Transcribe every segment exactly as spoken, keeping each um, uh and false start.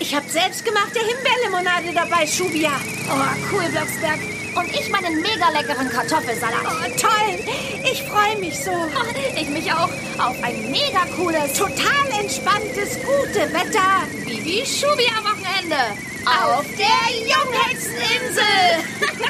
Ich habe selbstgemachte Himbeerlimonade dabei, Schubia. Oh, cool, Blocksberg. Und ich meinen mega leckeren Kartoffelsalat. Oh, toll. Ich freue mich so. Oh, ich mich auch. Auf ein mega cooles, total entspanntes, gute Wetter. Bibi Schubia-Wochenende. Auf der Junghexeninsel.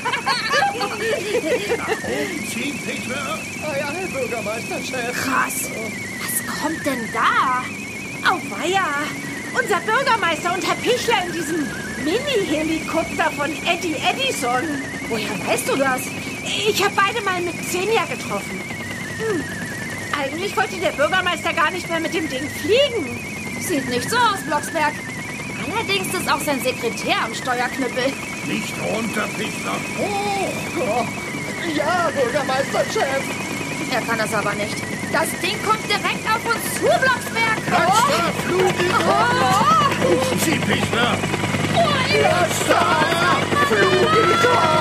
Oh ja, Herr Bürgermeisterchef. Krass. Was kommt denn da? Auweia. Unser Bürgermeister und Herr Pichler in diesem Mini-Helikopter von Eddie Edison. Woher weißt du das? Ich habe beide mal mit Xenia getroffen. Hm. Eigentlich wollte der Bürgermeister gar nicht mehr mit dem Ding fliegen. Sieht nicht so aus, Blocksberg. Allerdings ist auch sein Sekretär am Steuerknüppel. Nicht runter, Pichler. Hoch! Oh, ja, Bürgermeisterchef. Er kann das aber nicht. Das Ding kommt direkt auf uns zu, Blocksberg. Platz da, Flugi! Oh. Rufen Sie, Pichler! Lass da! Flugi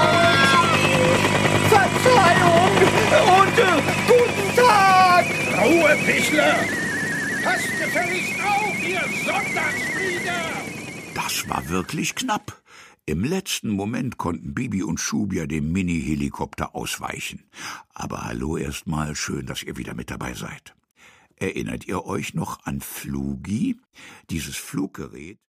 Verzeihung und äh, guten Tag! Ruhe, Pichler! Passt gefälligst auf, ihr Sonntagsflieger! Das war wirklich knapp. Im letzten Moment konnten Bibi und Schubia dem Mini-Helikopter ausweichen. Aber hallo erstmal, schön, dass ihr wieder mit dabei seid. Erinnert ihr euch noch an Flugi? Dieses Fluggerät